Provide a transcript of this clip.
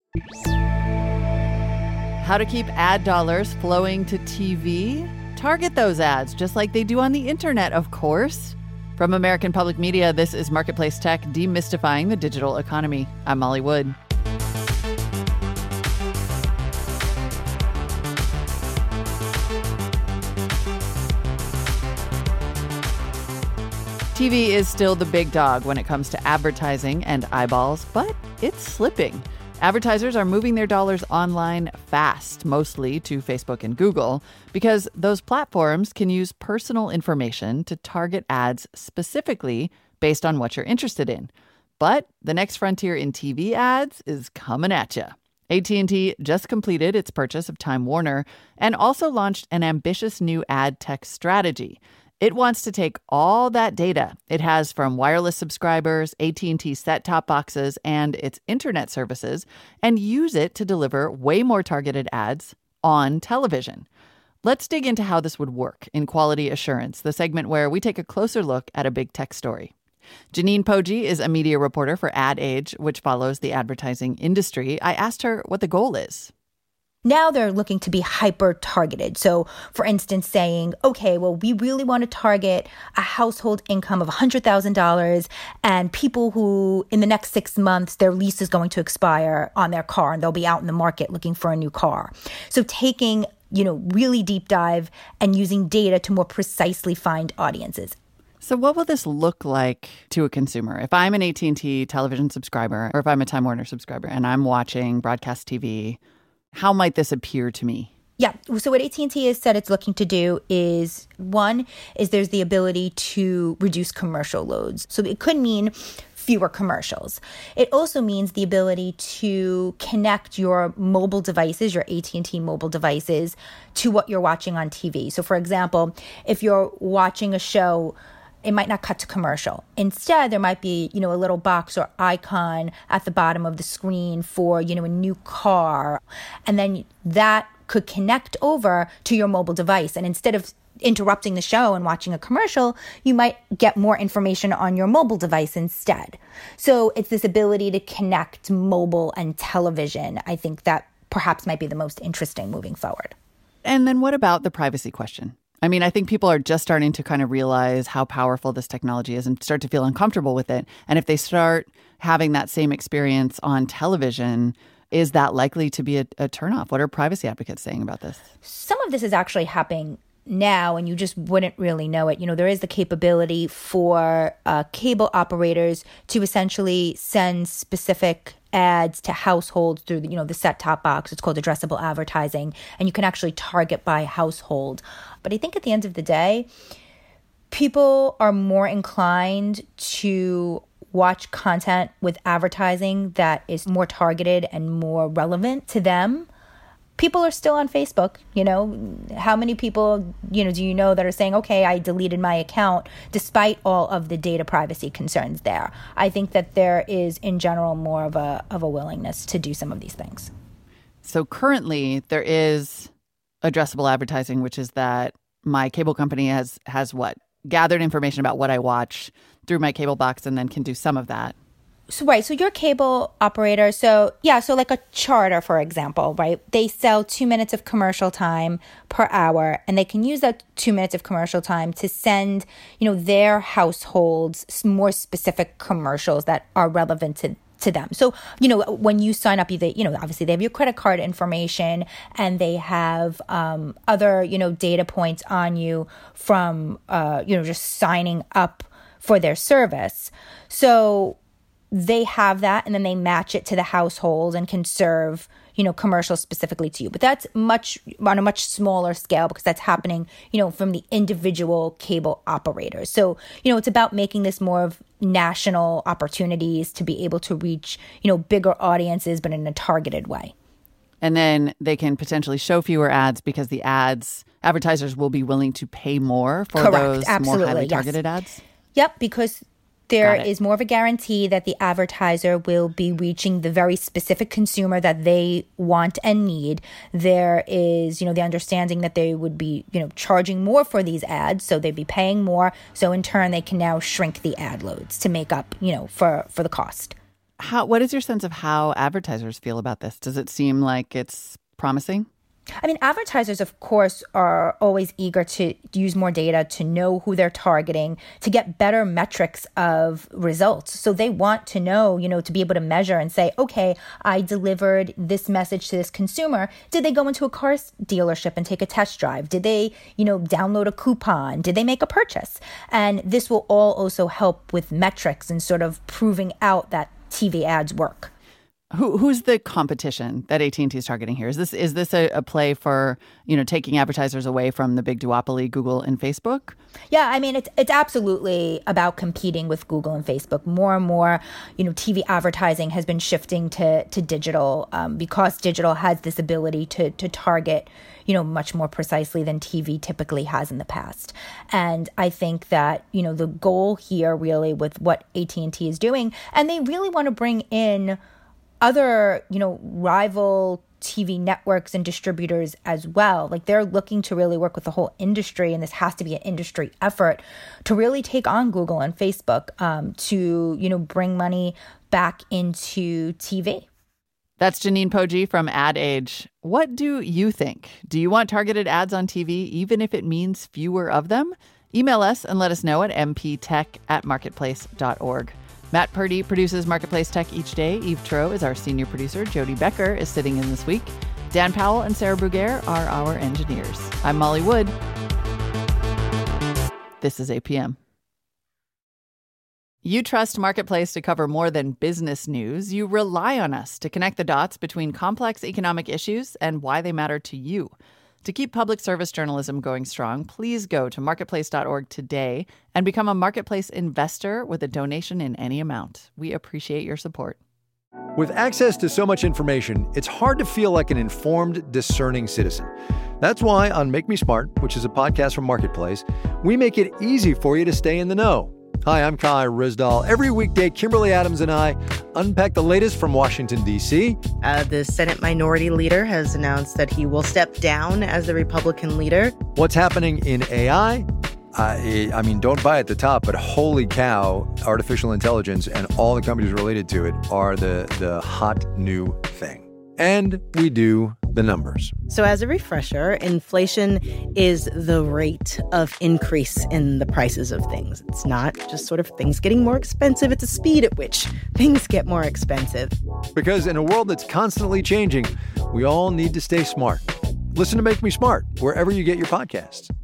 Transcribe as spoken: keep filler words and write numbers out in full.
How to keep ad dollars flowing to T V? Target those ads just like they do on the internet, of course. From American Public Media, this is Marketplace Tech, demystifying the digital economy. I'm Molly Wood. T V is still the big dog when it comes to advertising and eyeballs, but it's slipping. Advertisers are moving their dollars online fast, mostly to Facebook and Google, because those platforms can use personal information to target ads specifically based on what you're interested in. But the next frontier in T V ads is coming at you. A T and T just completed its purchase of Time Warner and also launched an ambitious new ad tech strategy. It wants to take all that data it has from wireless subscribers, A T and T set-top boxes, and its internet services, and use it to deliver way more targeted ads on television. Let's dig into how this would work in Quality Assurance, the segment where we take a closer look at a big tech story. Janine Poggi is a media reporter for Ad Age, which follows the advertising industry. I asked her what the goal is. Now they're looking to be hyper-targeted. So, for instance, saying, okay, well, we really want to target a household income of one hundred thousand dollars and people who, in the next six months, their lease is going to expire on their car and they'll be out in the market looking for a new car. So taking, you know, really deep dive and using data to more precisely find audiences. So what will this look like to a consumer? If I'm an A T and T television subscriber or if I'm a Time Warner subscriber and I'm watching broadcast T V, how might this appear to me? Yeah. So what A T and T has said it's looking to do is, one, is there's the ability to reduce commercial loads. So it could mean fewer commercials. It also means the ability to connect your mobile devices, your A T and T mobile devices, to what you're watching on T V. So for example, if you're watching a show, it might not cut to commercial. Instead, there might be, you know, a little box or icon at the bottom of the screen for, you know, a new car. And then that could connect over to your mobile device. And instead of interrupting the show and watching a commercial, you might get more information on your mobile device instead. So it's this ability to connect mobile and television. I think that perhaps might be the most interesting moving forward. And then what about the privacy question? I mean, I think people are just starting to kind of realize how powerful this technology is and start to feel uncomfortable with it. And if they start having that same experience on television, is that likely to be a, a turnoff? What are privacy advocates saying about this? Some of this is actually happening now, and you just wouldn't really know it. You know, there is the capability for uh, cable operators to essentially send specific ads to households through, the, you know, the set-top box. It's called addressable advertising, and you can actually target by household. But I think at the end of the day, people are more inclined to watch content with advertising that is more targeted and more relevant to them. People are still on Facebook, you know. How many people, you know, do you know that are saying, okay, I deleted my account despite all of the data privacy concerns there? I think that there is, in general, more of a of a willingness to do some of these things. So currently there is addressable advertising, which is that my cable company has has what? Gathered information about what I watch through my cable box and then can do some of that. So, right. So your cable operator. So, yeah. So like a Charter, for example, right? They sell two minutes of commercial time per hour, and they can use that two minutes of commercial time to send, you know, their households more specific commercials that are relevant to to them. So, you know, when you sign up, they, you know, obviously they have your credit card information and they have um, other, you know, data points on you from, uh, you know, just signing up for their service. So they have that, and then they match it to the household and can serve, you know, commercials specifically to you. But that's much on a much smaller scale because that's happening, you know, from the individual cable operators. So, you know, it's about making this more of national opportunities to be able to reach, you know, bigger audiences, but in a targeted way. And then they can potentially show fewer ads because the ads, advertisers will be willing to pay more for Correct. those Absolutely. more highly Yes. targeted ads? Yep, because there is more of a guarantee that the advertiser will be reaching the very specific consumer that they want and need. There is, you know, the understanding that they would be, you know, charging more for these ads, so they'd be paying more. So in turn, they can now shrink the ad loads to make up, you know, for, for the cost. how, what is your sense of how advertisers feel about this? Does it seem like it's promising? I mean, advertisers, of course, are always eager to use more data, to know who they're targeting, to get better metrics of results. So they want to know, you know, to be able to measure and say, okay, I delivered this message to this consumer. Did they go into a car dealership and take a test drive? Did they, you know, download a coupon? Did they make a purchase? And this will all also help with metrics and sort of proving out that T V ads work. Who who's the competition that A T and T is targeting here? Is this is this a, a play for, you know, taking advertisers away from the big duopoly, Google and Facebook? Yeah, I mean, it's it's absolutely about competing with Google and Facebook. More and more, you know, T V advertising has been shifting to to digital um, because digital has this ability to to target, you know, much more precisely than T V typically has in the past. And I think that, you know, the goal here really with what A T and T is doing, and they really want to bring in other, you know, rival T V networks and distributors as well. Like they're looking to really work with the whole industry, and this has to be an industry effort to really take on Google and Facebook um, to, you know, bring money back into T V. That's Janine Poggi from Ad Age. What do you think? Do you want targeted ads on T V, even if it means fewer of them? Email us and let us know at m p tech at marketplace dot org. Matt Purdy produces Marketplace Tech each day. Eve Troeh is our senior producer. Jody Becker is sitting in this week. Dan Powell and Sarah Bruguer are our engineers. I'm Molly Wood. This is A P M. You trust Marketplace to cover more than business news. You rely on us to connect the dots between complex economic issues and why they matter to you. To keep public service journalism going strong, please go to marketplace dot org today and become a Marketplace investor with a donation in any amount. We appreciate your support. With access to so much information, it's hard to feel like an informed, discerning citizen. That's why on Make Me Smart, which is a podcast from Marketplace, we make it easy for you to stay in the know. Hi, I'm Kai Rizdal. Every weekday, Kimberly Adams and I unpack the latest from Washington, D C. Uh, the Senate Minority Leader has announced that he will step down as the Republican leader. What's happening in A I? Uh, I mean, don't buy at the top, but holy cow, artificial intelligence and all the companies related to it are the, the hot new thing. And we do the numbers. So as a refresher, inflation is the rate of increase in the prices of things. It's not just sort of things getting more expensive. It's the speed at which things get more expensive. Because in a world that's constantly changing, we all need to stay smart. Listen to Make Me Smart wherever you get your podcasts.